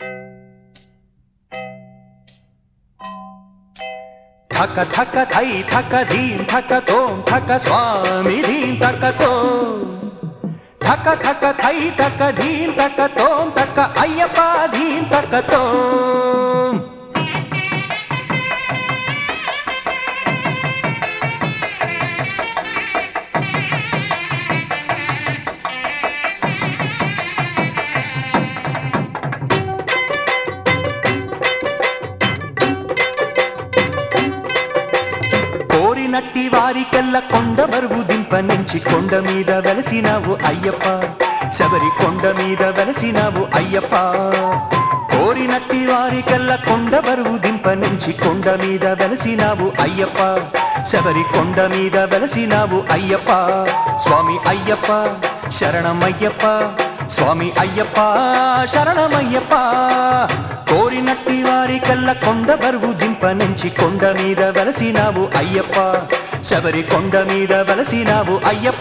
థక థక thigh థక ధీం థక తోం థక స్వామి ధీం థక తోం థక థక thigh థక ధీం థక తోం థక అయ్యప్ప ధీం థక తోం. కోరినట్టి వారికెల్ల కొండ బరువు దింపనించి కొండ మీద వెలసినావు అయ్యప్ప, శబరి కొండ మీద వెలసినావు అయ్యప్ప. కోరినట్టి వారికెల్ల కొండ బరువు దింపనించి కొండ మీద వెలసినావు అయ్యప్ప, శబరి కొండ మీద వెలసినావు అయ్యప్ప. స్వామి అయ్యప్ప శరణమయ్యప్ప, స్వామి అయ్యప్ప శరణమయ్యప్ప. కోరినట్టి వారికల్ల కొండ బరువు దింపనించి కొండ మీద వెలసినావు అయ్యప్ప, శబరి కొండ మీద వెలసినావు అయ్యప్ప.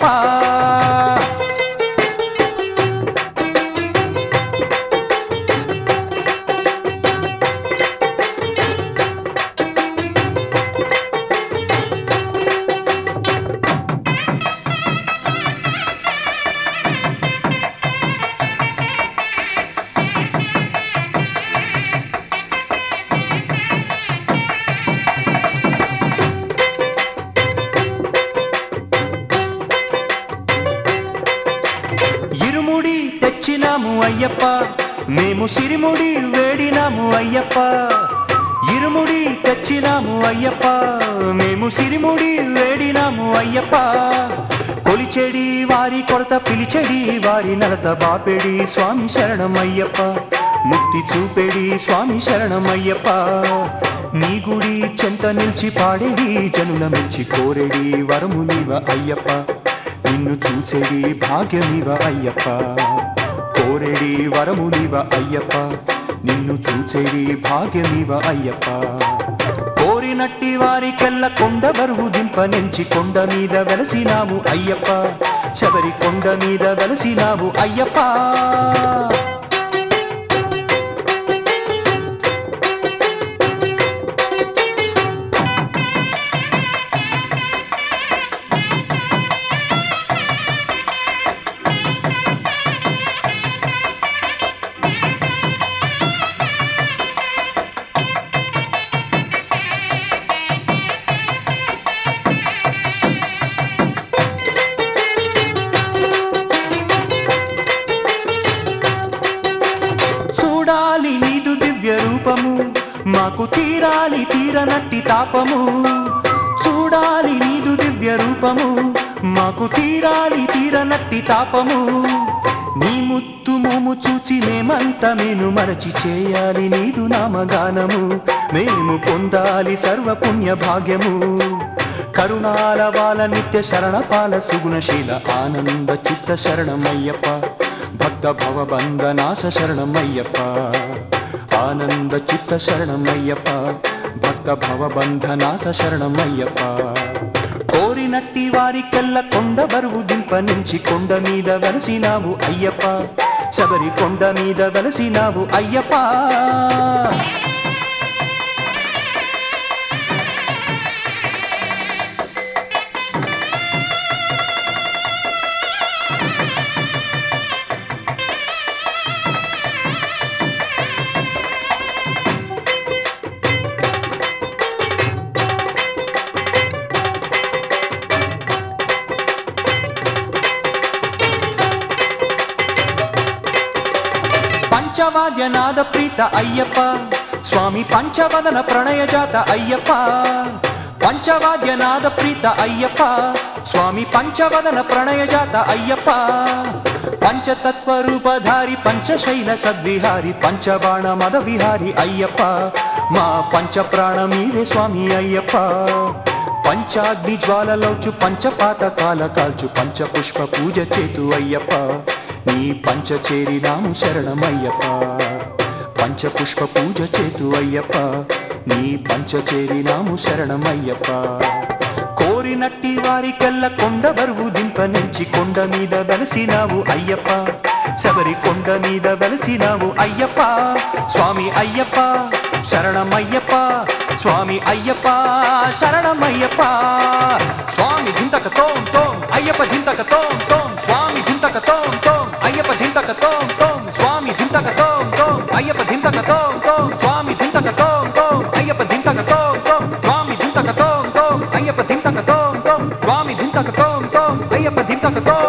ఇరుముడి తెచ్చినాము అయ్యప్ప, మేము సిరిముడి వేడినాము అయ్యప్ప. ఇరుముడి తెచ్చినాము అయ్యప్ప, మేము సిరిముడి వేడినాము అయ్యప్ప. కొలిచెడి వారి కొరత పిలిచెడి వారి నలత బాపెడి స్వామి శరణమయ్యప్ప, ముక్తి చూపెడి స్వామి శరణమయ్యప్ప. నీ గుడి చెంత నిలిచి పాడేడి జనుల మెచ్చి కోరెడి వరమునివ అయ్యప్ప, నిన్ను చూచెడి భాగ్యమివ అయ్యప్ప. కోరెడి వరమునివ అయ్యప్ప, నిన్ను చూచెడి భాగ్యమివ అయ్యప్ప. కోరినట్టి వారికెల్ల కొండ బరువు దింపనించి కొండ మీద వెలసినాము అయ్యప్ప, శబరి కొండ మీద వెలసినావు అయ్యప్ప. చూడాలి నీదు దివ్య రూపము, మాకు తీరాలి తీరనట్టి తాపము. చూడాలి నీదు దివ్య రూపము, మాకు తీరాలి తీరనట్టి తాపము. నీ ముత్తు మోము చూచి మేమంతా మేను మరచి చేయాలి నీదు నామగానము. మేము పొందాలి సర్వపుణ్య భాగ్యము. కరుణాల వాల నిత్య శరణపాల సుగుణశీల ఆనంద చిత్త శరణమయ్యప్ప, భక్త భవబంధ నాశ శరణమయ్యప్ప. ఆనంద చిత్త శరణమయ్యప్ప, భక్త భవబంధ నాశ శరణమయ్యప్ప. కోరినట్టి వారికెల్ల కొండ బరువు దింపనించి కొండ మీద వెలసినావు అయ్యప్ప, శబరి కొండ మీద వెలసినావు అయ్యప్ప. పంచవాద్యనాద ప్రీత అయ్యప్ప, స్వామి పంచవదన ప్రణయ జాత అయ్యప్ప. పంచవాద్యనాద ప్రీత అయ్యప్ప, స్వామి పంచవదన ప్రణయ జాత అయ్యప్ప. పంచతత్వరూపధారి పంచశైల సద్విహారి పంచబాణ మద విహారి అయ్యప్ప. మా పంచప్రాణమీవే స్వామి అయ్యప్ప. పంచాగ్ని జ్వాలలోచు పంచపాతకాల కాల్చు పంచపుష్ప పూజ చేతు అయ్యప్ప. నీ పంచ చేరినాము శరణమయ్యప్ప, పంచపుష్ప పూజ చేతు అయ్యప్ప. నీ పంచ చేరినాము శరణమయ్యప్ప. కోరినట్టి వారికెల్ల కొండ బరువు దింపనించి కొండ మీద వెలసినావు అయ్యప్ప, శబరి కొండ మీద వెలసినావు అయ్యప్ప స్వామి అయ్యప్ప శరణమయ్యప్ప స్వామి అయ్యప్ప శరణమయ్యప్ప స్వామి ధింతక తోం తోం అయ్యప్ప ధింతక తోం తోం స్వామి ధింతక తోం తోం అయ్యప్ప ధింతక తోం తోం స్వామి ధింతక తోం తోం అయ్యప్ప ధింతక తోం తోం స్వామి ధింతక తోం తోం అయ్యప్ప ధింతక తోం తోం స్వామి ధింతక తోం తోం అయ్యప్ప ధింతక తోం తోం స్వామి ధింతక తోం తోం అయ్యప్ప ధింతక తోం